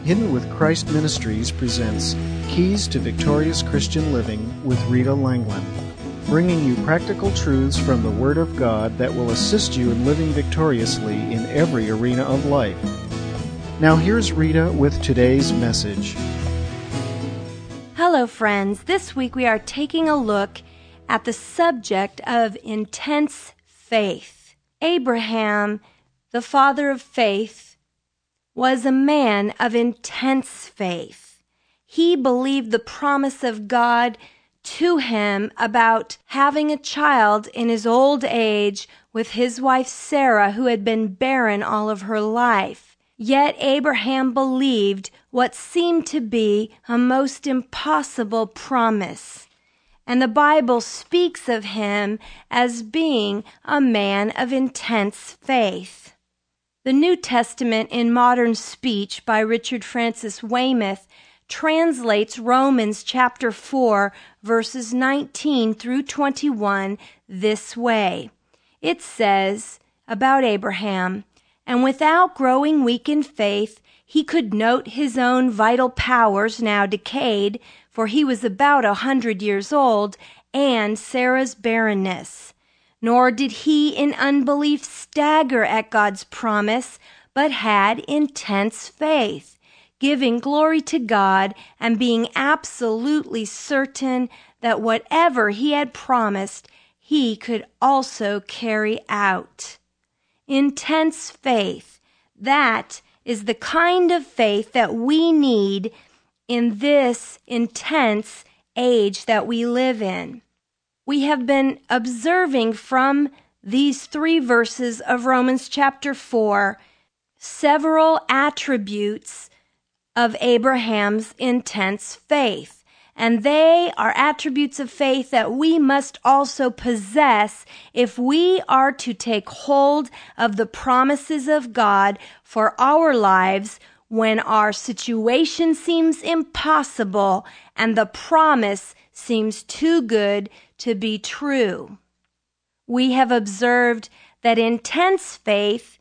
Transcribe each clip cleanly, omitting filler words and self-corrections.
Hidden with Christ Ministries presents Keys to Victorious Christian Living with Rita Langland, bringing you practical truths from the Word of God that will assist you in living victoriously in every arena of life. Now here's Rita with today's message. Hello friends, this week we are taking a look at the subject of intense faith. Abraham, the father of faith, was a man of intense faith. He believed the promise of God to him about having a child in his old age with his wife Sarah, who had been barren all of her life. Yet Abraham believed what seemed to be a most impossible promise. And the Bible speaks of him as being a man of intense faith. The New Testament in Modern Speech by Richard Francis Weymouth translates Romans chapter 4, verses 19 through 21 this way. It says about Abraham, "And without growing weak in faith, he could note his own vital powers now decayed, for he was about 100 years old, and Sarah's barrenness. Nor did he in unbelief stagger at God's promise, but had intense faith, giving glory to God and being absolutely certain that whatever he had promised, he could also carry out." Intense faith. That is the kind of faith that we need in this intense age that we live in. We have been observing from these 3 verses of Romans chapter 4 several attributes of Abraham's intense faith. And they are attributes of faith that we must also possess if we are to take hold of the promises of God for our lives when our situation seems impossible and the promise seems too good to be true. We have observed that intense faith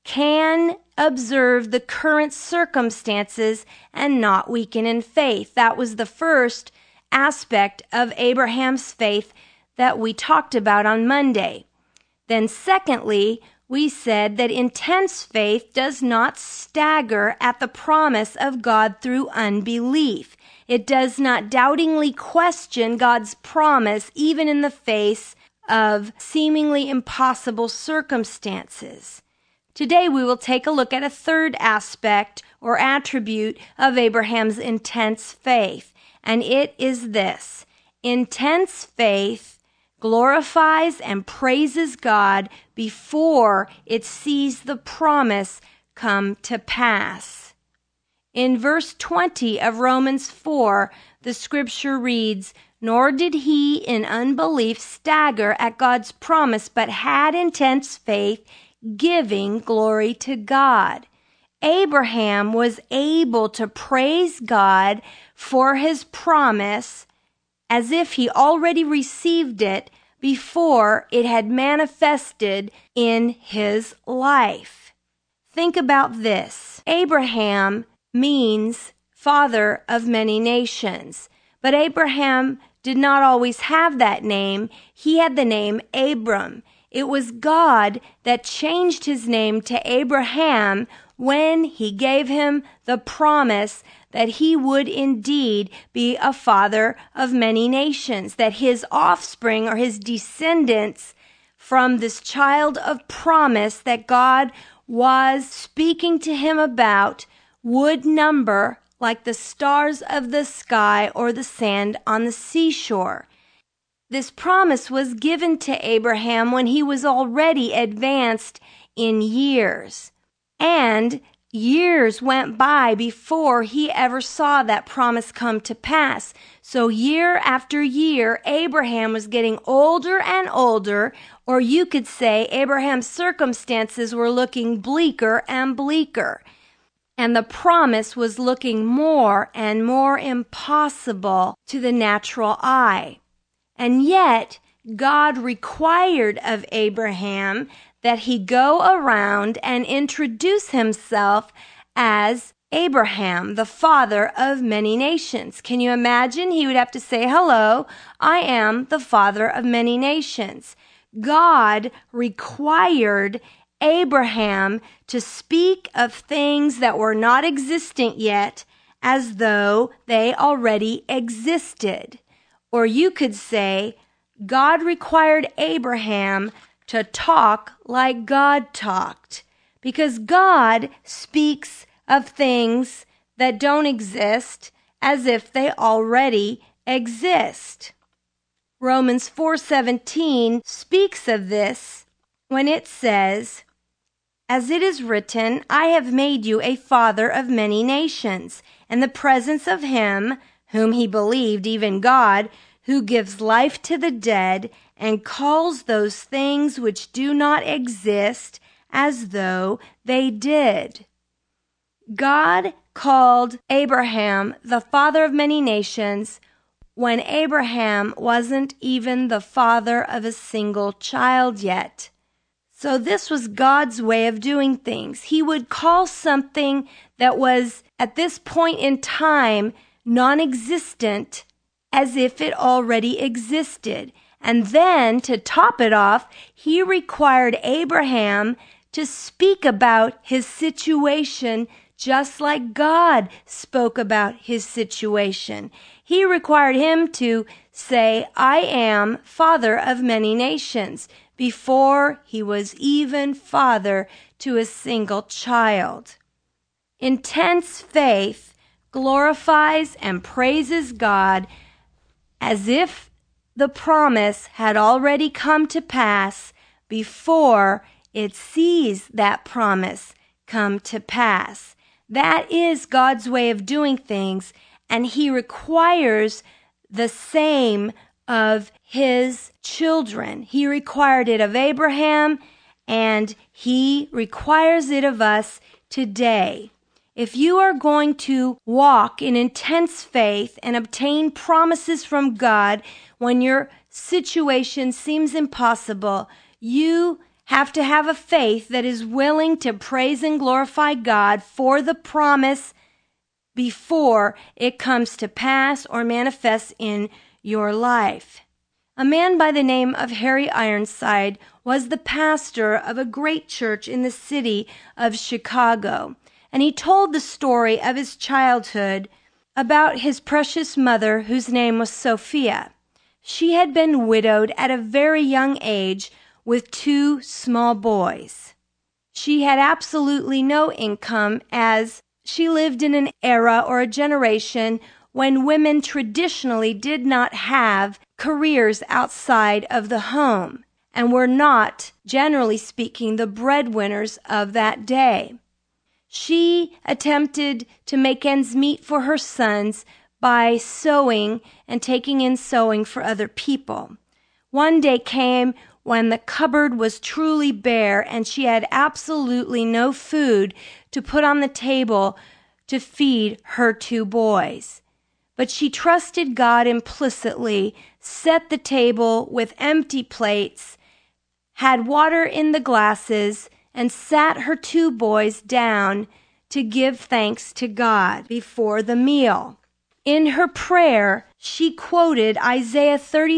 can observe the current circumstances and not weaken in faith. That was the first aspect of Abraham's faith that we talked about on Monday. Then secondly, we said that intense faith does not stagger at the promise of God through unbelief. It does not doubtingly question God's promise even in the face of seemingly impossible circumstances. Today we will take a look at a third aspect or attribute of Abraham's intense faith, and it is this: intense faith glorifies and praises God before it sees the promise come to pass. In verse 20 of Romans 4, the scripture reads, "Nor did he in unbelief stagger at God's promise, but had intense faith, giving glory to God." Abraham was able to praise God for his promise as if he already received it before it had manifested in his life. Think about this. Abraham means father of many nations, but Abraham did not always have that name. He had the name Abram. It was God that changed his name to Abraham when he gave him the promise that he would indeed be a father of many nations, that his offspring or his descendants from this child of promise that God was speaking to him about would number like the stars of the sky or the sand on the seashore. This promise was given to Abraham when he was already advanced in years. And years went by before he ever saw that promise come to pass. So year after year, Abraham was getting older and older, or you could say Abraham's circumstances were looking bleaker and bleaker. And the promise was looking more and more impossible to the natural eye. And yet, God required of Abraham that he go around and introduce himself as Abraham, the father of many nations. Can you imagine? He would have to say, hello, I am the father of many nations. God required Abraham to speak of things that were not existent yet as though they already existed. Or you could say, God required Abraham to talk like God talked, because God speaks of things that don't exist as if they already exist. Romans 4:17 speaks of this when it says, as it is written, I have made you a father of many nations, in the presence of him whom he believed, even God, who gives life to the dead and calls those things which do not exist as though they did. God called Abraham the father of many nations when Abraham wasn't even the father of a single child yet. So this was God's way of doing things. He would call something that was at this point in time non-existent as if it already existed. And then to top it off, he required Abraham to speak about his situation just like God spoke about his situation. He required him to say, I am father of many nations, before he was even father to a single child. Intense faith glorifies and praises God as if the promise had already come to pass before it sees that promise come to pass. That is God's way of doing things, and he requires the same of his children. He required it of Abraham, and he requires it of us today. If you are going to walk in intense faith and obtain promises from God when your situation seems impossible, you have to have a faith that is willing to praise and glorify God for the promise before it comes to pass or manifests in your life. A man by the name of Harry Ironside was the pastor of a great church in the city of Chicago, and he told the story of his childhood about his precious mother, whose name was Sophia. She had been widowed at a very young age with 2 small boys. She had absolutely no income, as she lived in an era or a generation when women traditionally did not have careers outside of the home and were not, generally speaking, the breadwinners of that day. She attempted to make ends meet for her sons by sewing and taking in sewing for other people. One day came when the cupboard was truly bare and she had absolutely no food to put on the table to feed her 2 boys. But she trusted God implicitly, set the table with empty plates, had water in the glasses, and sat her 2 boys down to give thanks to God before the meal. In her prayer, she quoted Isaiah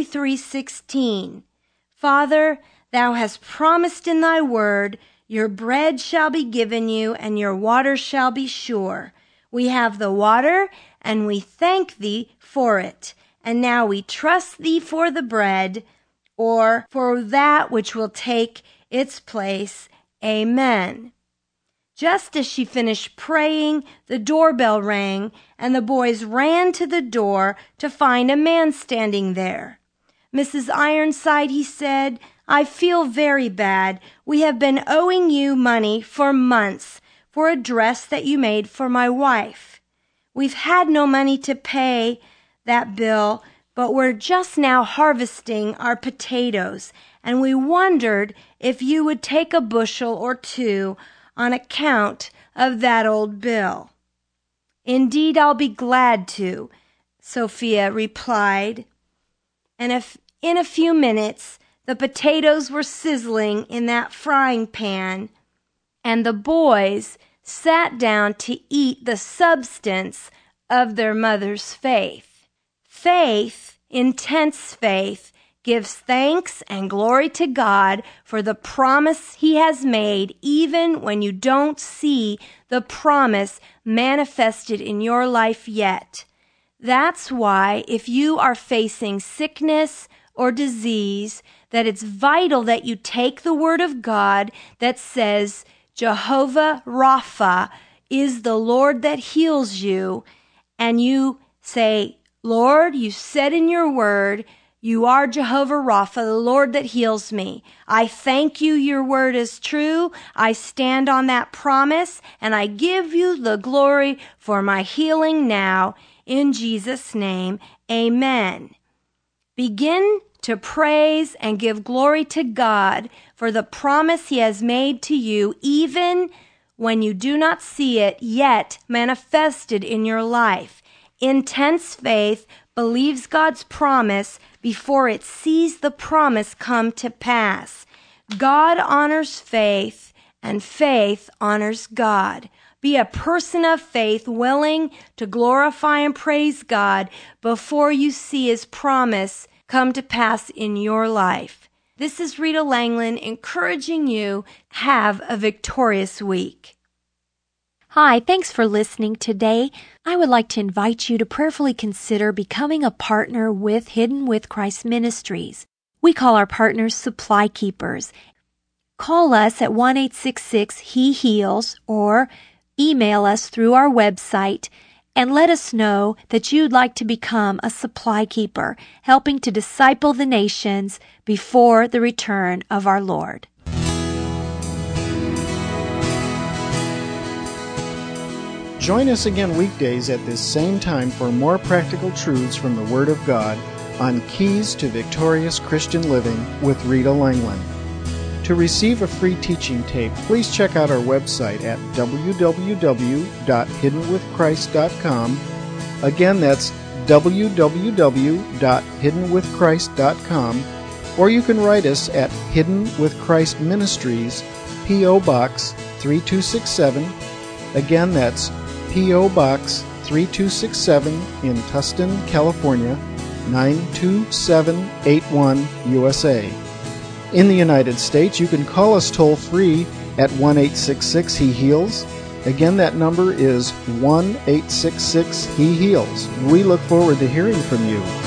33:16. Father, thou hast promised in thy word, your bread shall be given you, and your water shall be sure. We have the water, and we thank thee for it. And now we trust thee for the bread, or for that which will take its place. Amen. Just as she finished praying, the doorbell rang, and the boys ran to the door to find a man standing there. Mrs. Ironside, he said, I feel very bad. We have been owing you money for months for a dress that you made for my wife. We've had no money to pay that bill, but we're just now harvesting our potatoes, and we wondered if you would take a bushel or 2 on account of that old bill. Indeed, I'll be glad to, Sophia replied. And in a few minutes, the potatoes were sizzling in that frying pan, and the boys sat down to eat the substance of their mother's faith. Faith, intense faith, gives thanks and glory to God for the promise He has made, even when you don't see the promise manifested in your life yet. That's why if you are facing sickness or disease, that it's vital that you take the word of God that says Jehovah Rapha is the Lord that heals you, and you say, Lord, you said in your word, you are Jehovah Rapha, the Lord that heals me. I thank you, your word is true. I stand on that promise, and I give you the glory for my healing now. In Jesus' name, amen. Begin to praise and give glory to God for the promise He has made to you, even when you do not see it yet manifested in your life. Intense faith believes God's promise before it sees the promise come to pass. God honors faith, and faith honors God. Be a person of faith, willing to glorify and praise God before you see His promise come to pass in your life. This is Rita Langland encouraging you, have a victorious week. Hi, thanks for listening today. I would like to invite you to prayerfully consider becoming a partner with Hidden with Christ Ministries. We call our partners Supply Keepers. Call us at 1-866-HE-HEALS or email us through our website and let us know that you'd like to become a supply keeper, helping to disciple the nations before the return of our Lord. Join us again weekdays at this same time for more practical truths from the Word of God on Keys to Victorious Christian Living with Rita Langland. To receive a free teaching tape, please check out our website at www.hiddenwithchrist.com. Again, that's www.hiddenwithchrist.com, or you can write us at Hidden with Christ Ministries, P.O. Box 3267. Again, that's P.O. Box 3267 in Tustin, California, 92781, USA. In the United States, you can call us toll-free at 1-866-HE-HEALS. Again, that number is 1-866-HE-HEALS. We look forward to hearing from you.